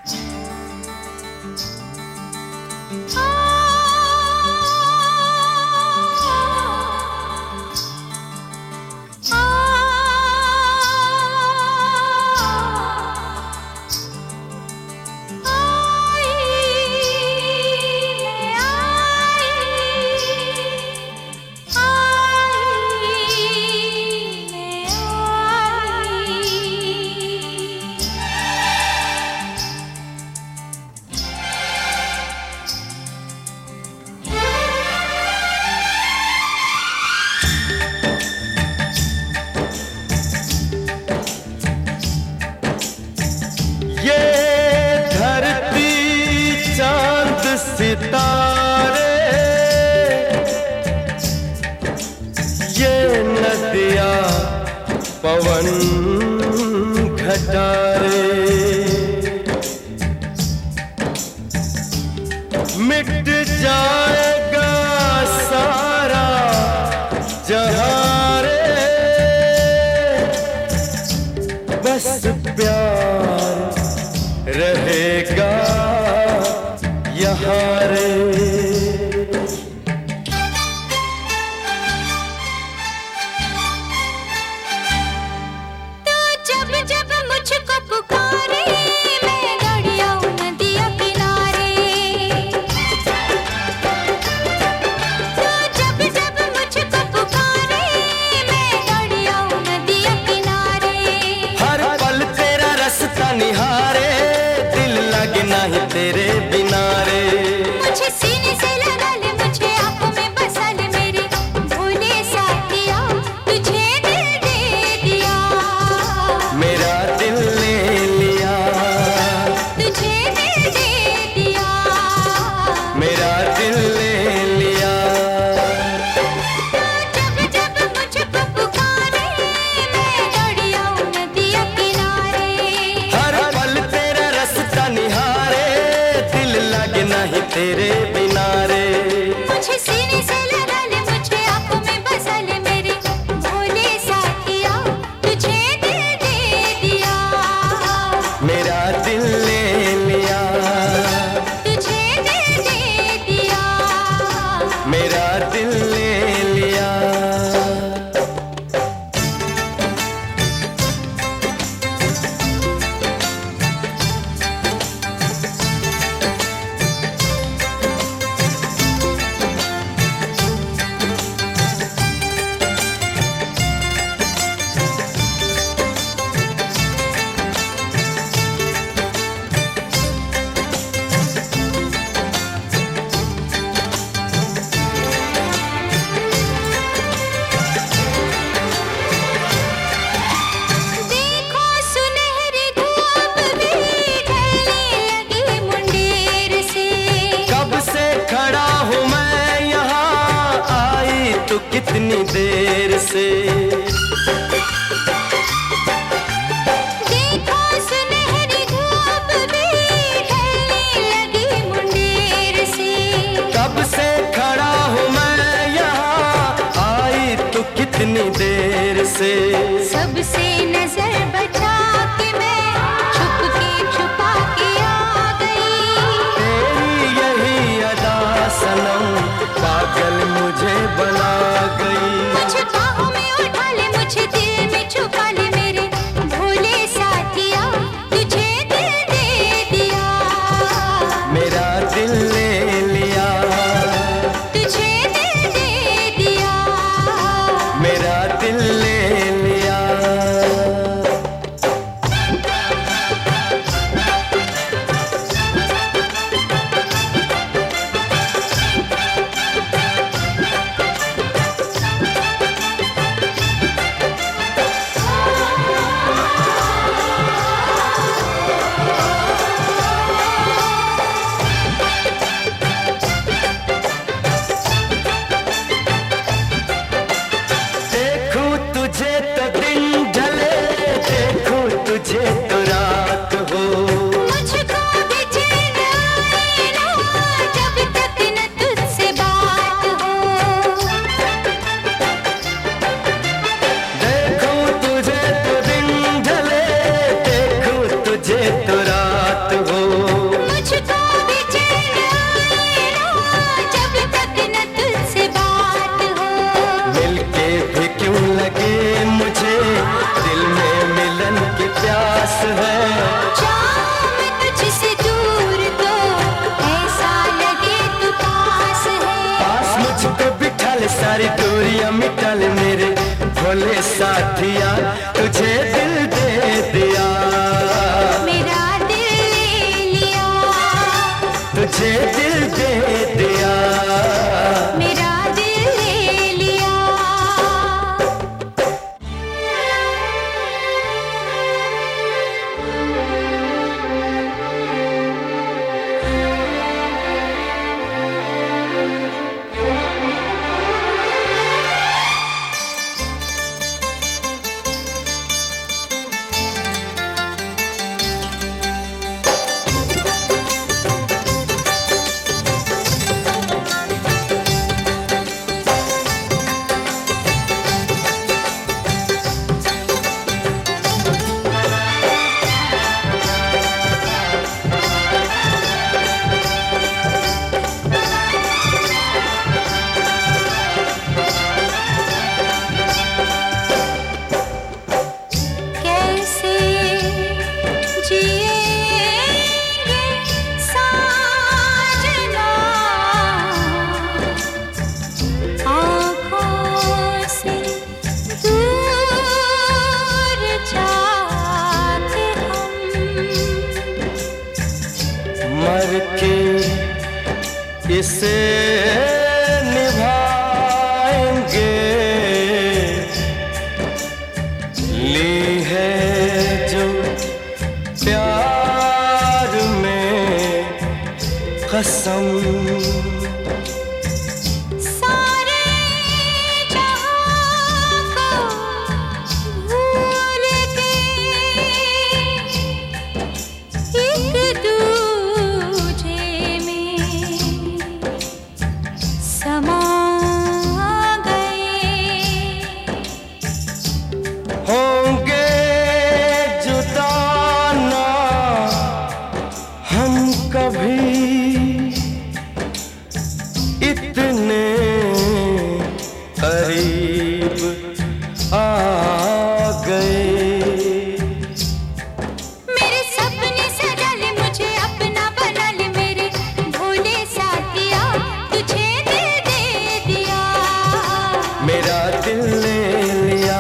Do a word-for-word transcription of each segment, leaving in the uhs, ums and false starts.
सितारे ये नदिया पवन घटारे मिट जाएगा सारा जहां रे बस प्यार रहेगा यहाँ रे। तो जब जब मुझको पुकारे मैं दौड़ी आऊं नदिया किनारे। तो जब जब मुझको पुकारे मैं दौड़ी आऊं नदिया किनारे। हर पल तेरा रास्ता निहारे दिल लगे नहीं तेरे बिना रे। मुझे सीने से लगा ले मुझे आंखों में बसा ले मेरे भोले साथिया तुझे दिल दे दिया। मेरा दिल ले लिया तुझे दिल दे दिया। मेरा दिल ले लिया। जब जब मुझको पुकारे मैं दौड़ी आऊं नदिया किनारे। हर पल तेरा रास्ता निहारे दिल लगे नहीं तेरे बिना रे। मुझे सीने से लगा ले मुझे आंखों में बसा ले मेरे भोले साथिया तुझे दिल दे दिया। मेरा दिल ले लिया तुझे दिल दे दिया। मेरा दिल ले लिया। देखो सुनहरी धूप भी ढलने लगी मुंडेर से। कब से खड़ा हूँ मैं यहाँ आई तो कितनी देर से। देखो सुनहरी धूप भी ढलने लगी मुंडेर से। कब से खड़ा हूँ मैं यहाँ आई तो कितनी देर से। सबसे नजर बचा के मैं छुप के छुपा के आ गई। तेरी यही अदा सनम पागल मुझे बना गई। मुझे बाहों में उठा सारी दूरियां मिटा ले मेरे भोले साथिया, तुझे दिल दे दिया, मेरा दिल ले लिया, तुझे दिल दे दिया, मेरा दिल ले लिया। मर के इसे निभाएंगे, ली है जो प्यार में कसम, होंगे जुदा ना हम कभी, इतने करीब आ गए। मेरे सपने सजा ले, मुझे अपना बना ले मेरे भोले साथिया, तुझे दिल दे दिया, मेरा दिल ले लिया,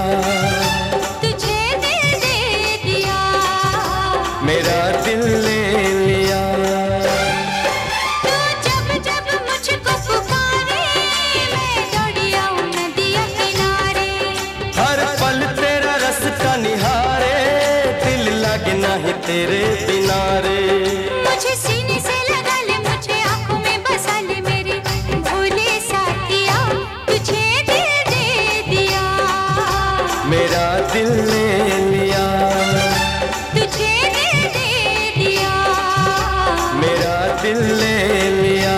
मेरा दिल ले लिया। तू जब जब मुझको पुकारे, मैं दौड़ी आऊं नदिया किनारे, हर पल तेरा रास्ता निहारे, दिल लगे नहीं तेरे बिना रे। मुझे सीने से लगा ले, मुझे आंखों में बसा ले मेरे भोले साथिया, तुझे दिल दे दिया, मेरा दिल ले लिया, तुझे मेरा दिल ले लिया।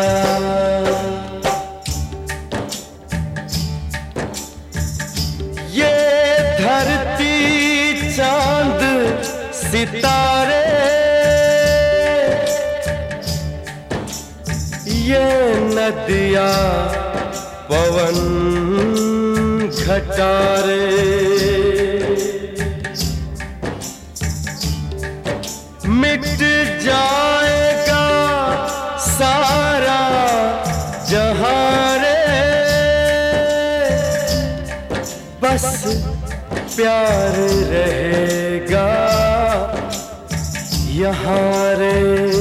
ये धरती चांद सितारे, ये नदियाँ पवन घटारे, मिट जाएगा सारा जहां रे, बस प्यार रहेगा यहाँ रे।